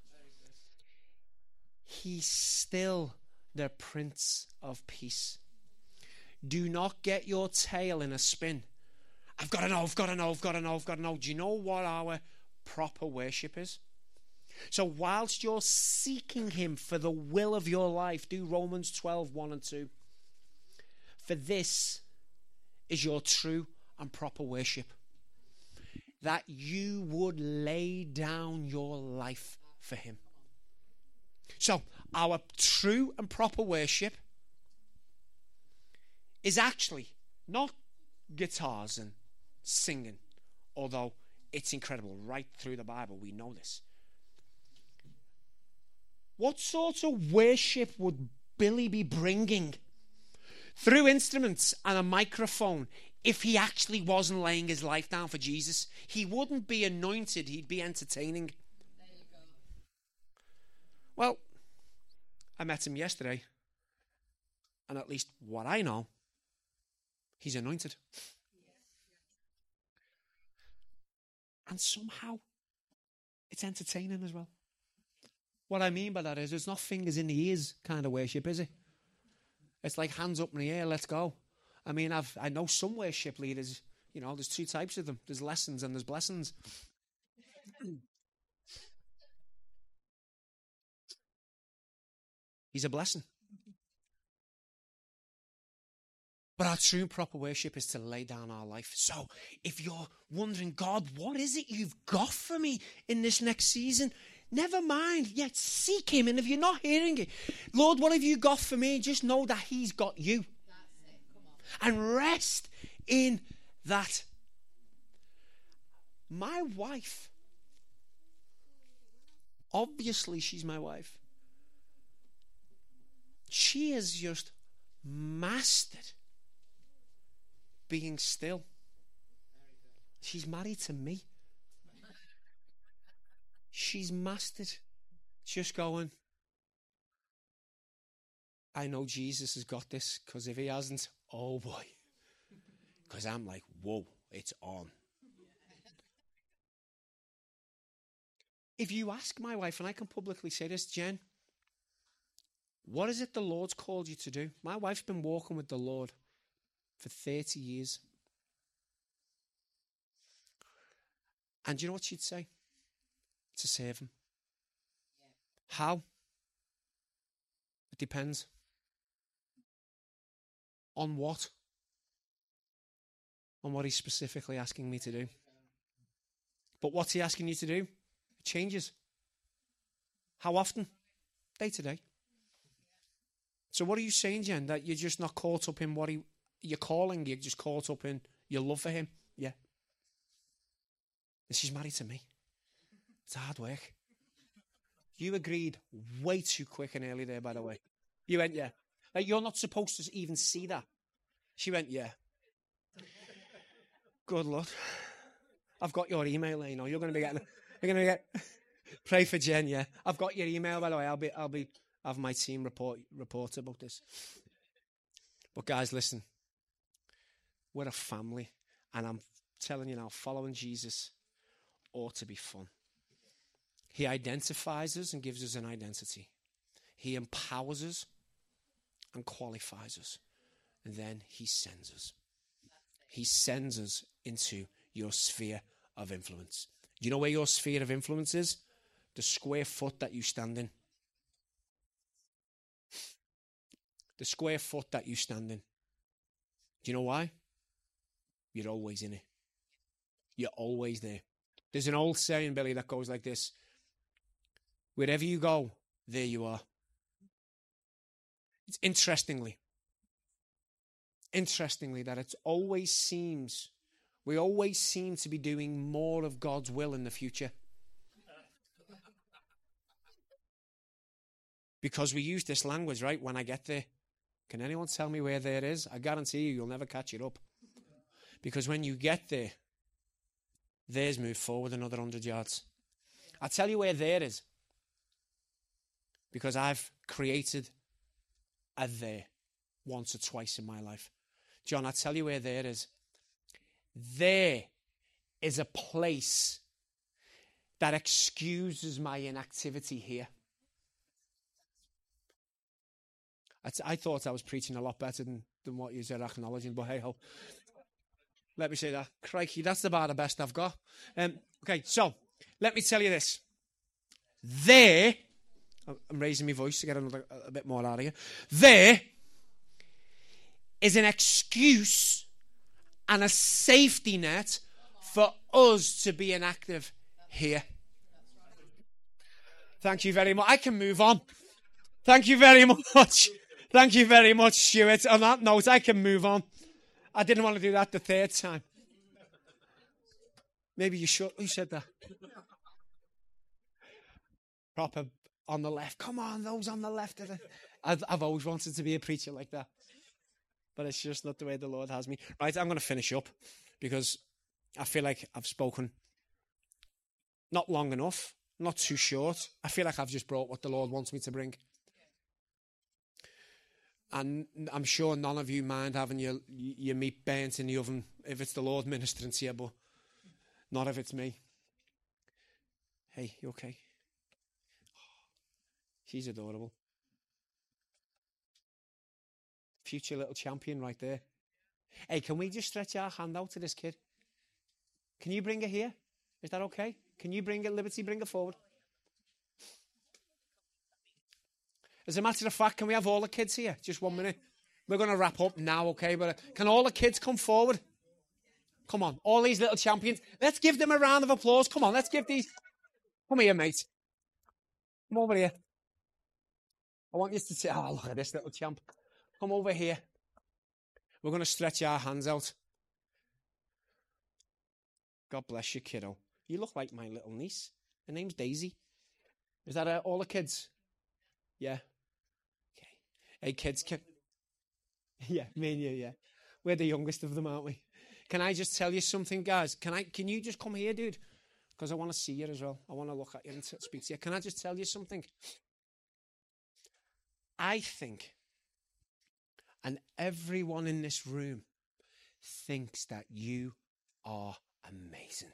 He's still the Prince of Peace. Do not get your tail in a spin. I've got to know, I've got to know, I've got to know, I've got to know. Do you know what our proper worship is? So whilst you're seeking him for the will of your life, do Romans twelve, one and two. For this is your true and proper worship, that you would lay down your life for him. So our true and proper worship is actually not guitars and singing, although it's incredible. Right through the Bible, we know this. What sort of worship would Billy be bringing through instruments and a microphone if he actually wasn't laying his life down for Jesus? He wouldn't be anointed, he'd be entertaining. There you go. Well, I met him yesterday, and at least what I know, he's anointed. And somehow, it's entertaining as well. What I mean by that is, it's not fingers in the ears kind of worship, is it? It's like hands up in the air, let's go. I mean, I've I know some worship leaders, you know, there's two types of them. There's lessons and there's blessings. He's a blessing. But our true and proper worship is to lay down our life. So if you're wondering, God, what is it you've got for me in this next season? Never mind, yet seek him. And if you're not hearing it, Lord, what have you got for me? Just know that he's got you. That's it. Come on. And rest in that. My wife, obviously she's my wife. She has just mastered being still. She's married to me. She's mastered just going, I know Jesus has got this, because if he hasn't, oh boy. Because I'm like, whoa, it's on. If you ask my wife, and I can publicly say this, Jen, what is it the Lord's called you to do? My wife's been walking with the Lord for thirty years. And do you know what she'd say? To serve him. Yeah. How? It depends. On what? On what he's specifically asking me to do. But what's he asking you to do? It changes. How often? Day to day. So what are you saying, Jen? That you're just not caught up in what he, you're calling, you're just caught up in your love for him? Yeah. And she's married to me. It's hard work. You agreed way too quick and early there, by the way. You went, yeah. Like, you're not supposed to even see that. She went, yeah. Good Lord. I've got your email, you know. You're going to be getting, you're going to get, pray for Jen, yeah. I've got your email, by the way. I'll be, I'll be, have my team report, report about this. But guys, listen. We're a family. And I'm telling you now, following Jesus ought to be fun. He identifies us and gives us an identity. He empowers us and qualifies us. And then he sends us. He sends us into your sphere of influence. Do you know where your sphere of influence is? The square foot that you stand in. The square foot that you stand in. Do you know why? You're always in it. You're always there. There's an old saying, Billy, that goes like this. Wherever you go, there you are. It's interestingly, interestingly that it always seems We always seem to be doing more of God's will in the future. Because we use this language, right? When I get there, can anyone tell me where there is? I guarantee you, you'll never catch it up. Because when you get there, there's moved forward another hundred yards. I'll tell you where there is. Because I've created a there once or twice in my life. John, I'll tell you where there is. There is a place that excuses my inactivity here. I, t- I thought I was preaching a lot better than, than what you said acknowledging, but hey ho. Let me say that. Crikey, that's about the best I've got. Um, okay, so let me tell you this. There, I'm raising my voice to get another, a bit more out of you. There is an excuse and a safety net for us to be inactive here. Thank you very much. I can move on. Thank you very much. Thank you very much, Stuart. On that note, I can move on. I didn't want to do that the third time. Maybe you should. Who said that? Proper on the left. Come on, those on the left. I've, I've always wanted to be a preacher like that. But it's just not the way the Lord has me. Right, I'm going to finish up because I feel like I've spoken not long enough, not too short. I feel like I've just brought what the Lord wants me to bring. And I'm sure none of you mind having your your meat burnt in the oven if it's the Lord ministering to you, but not if it's me. Hey, you okay? She's adorable. Future little champion right there. Hey, can we just stretch our hand out to this kid? Can you bring her here? Is that okay? Can you bring her, Liberty, bring her forward? As a matter of fact, can we have all the kids here? Just one minute. We're going to wrap up now, okay? But uh, can all the kids come forward? Come on, all these little champions. Let's give them a round of applause. Come on, let's give these. Come here, mate. Come over here. I want you to say, oh, look at this little champ. Come over here. We're going to stretch our hands out. God bless you, kiddo. You look like my little niece. Her name's Daisy. Is that uh, all the kids? Yeah. Okay. Hey, kids. Can... Yeah, me and you, yeah. We're the youngest of them, aren't we? Can I just tell you something, guys? Can I? Can you just come here, dude? Because I want to see you as well. I want to look at you and speak to you. Can I just tell you something? I think, and everyone in this room thinks that you are amazing.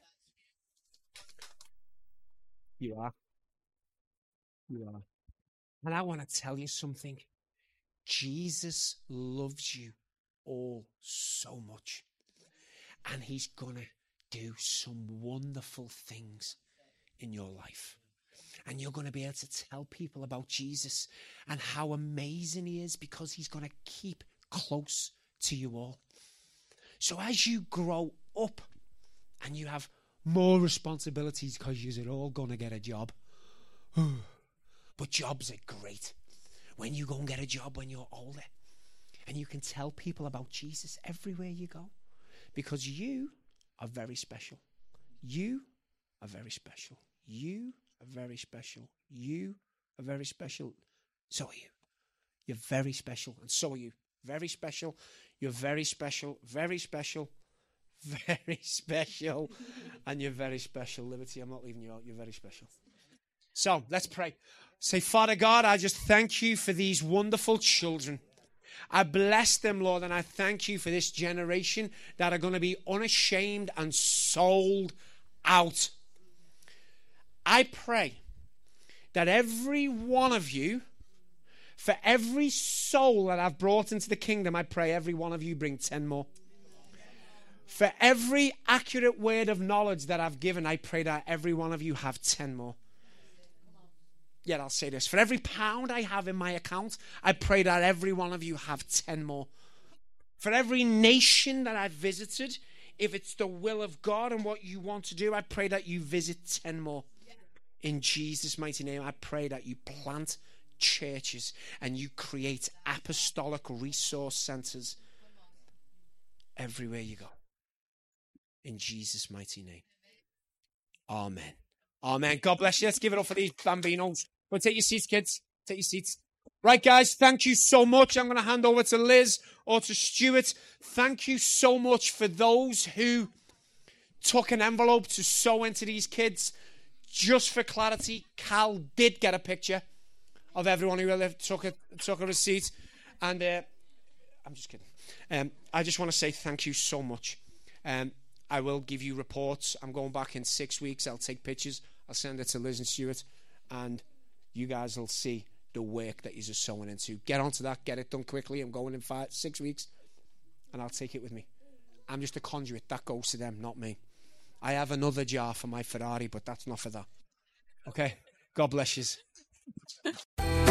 You are. You are. And I want to tell you something. Jesus loves you all so much. And he's going to do some wonderful things in your life. And you're going to be able to tell people about Jesus and how amazing he is because he's going to keep close to you all. So as you grow up and you have more responsibilities because you're all going to get a job. But jobs are great. When you go and get a job when you're older and you can tell people about Jesus everywhere you go because you are very special. You are very special. You are very special. You are very special. So are you. You're very special. And so are you. Very special. You're very special. Very special. Very special. And you're very special. Liberty, I'm not leaving you out. You're very special. So let's pray. Say, Father God, I just thank you for these wonderful children. I bless them, Lord, and I thank you for this generation that are going to be unashamed and sold out. I pray that every one of you, for every soul that I've brought into the kingdom, I pray every one of you bring ten more. For every accurate word of knowledge that I've given, I pray that every one of you have ten more. Yet I'll say this. For every pound I have in my account, I pray that every one of you have ten more. For every nation that I've visited, if it's the will of God and what you want to do, I pray that you visit ten more. In Jesus' mighty name, I pray that you plant churches and you create apostolic resource centers everywhere you go. In Jesus' mighty name. Amen. Amen. God bless you. Let's give it up for these bambinos. But take your seats, kids. Take your seats. Right, guys, thank you so much. I'm going to hand over to Liz or to Stuart. Thank you so much for those who took an envelope to sow into these kids. Just for clarity, Cal did get a picture of everyone who really took a, took a receipt. And uh, I'm just kidding. Um, I just want to say thank you so much. Um, I will give you reports. I'm going back in six weeks. I'll take pictures. I'll send it to Liz and Stuart. And you guys will see the work that you're sowing into. Get onto that. Get it done quickly. I'm going in five, six weeks. And I'll take it with me. I'm just a conduit. That goes to them, not me. I have another jar for my Ferrari, but that's not for that. Okay? God bless you.